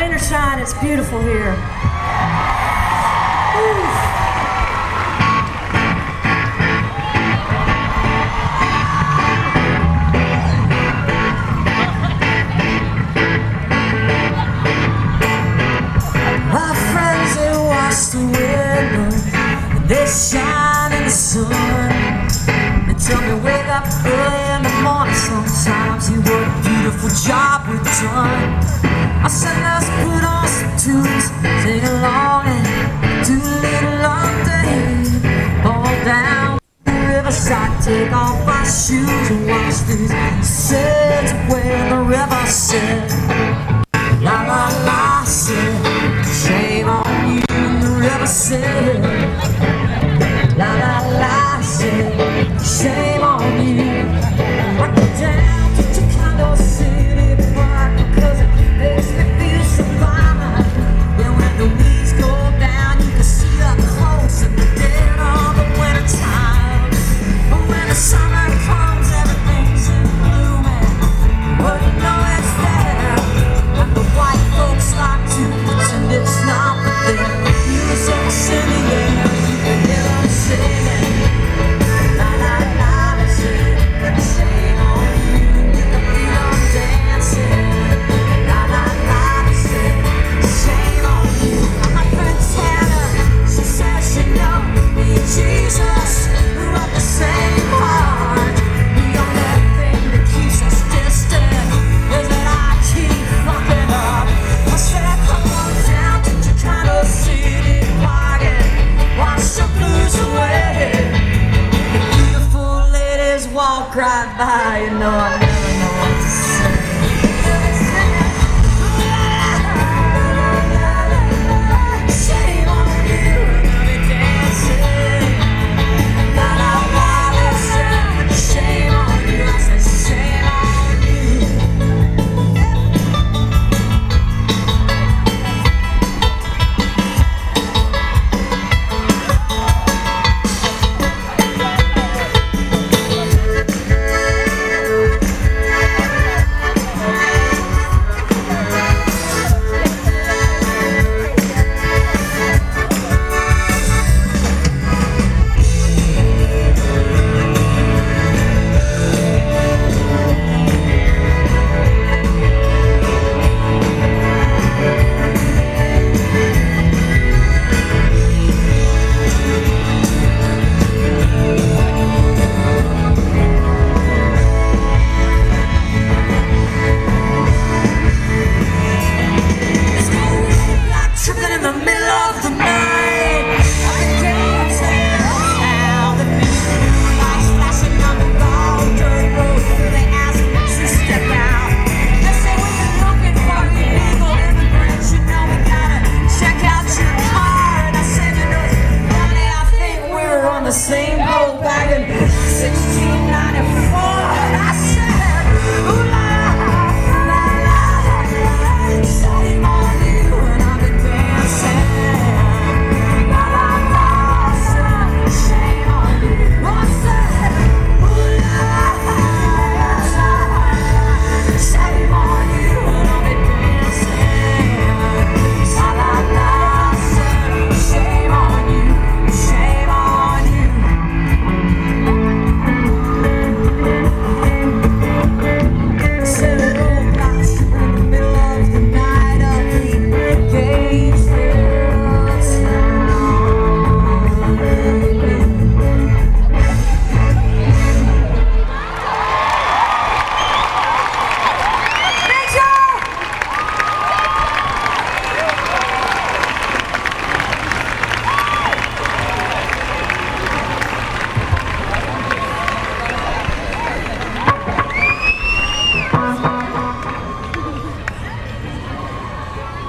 rain or shine, it's beautiful here. Woo. My friends, they watch the window, and they shine in the sun. They tell me wake up early in the morning sometimes. You what a beautiful job we've done. I said let's put on some tunes, sing along and do a little London. All down the riverside, take off my shoes and watch these sails away in the river set.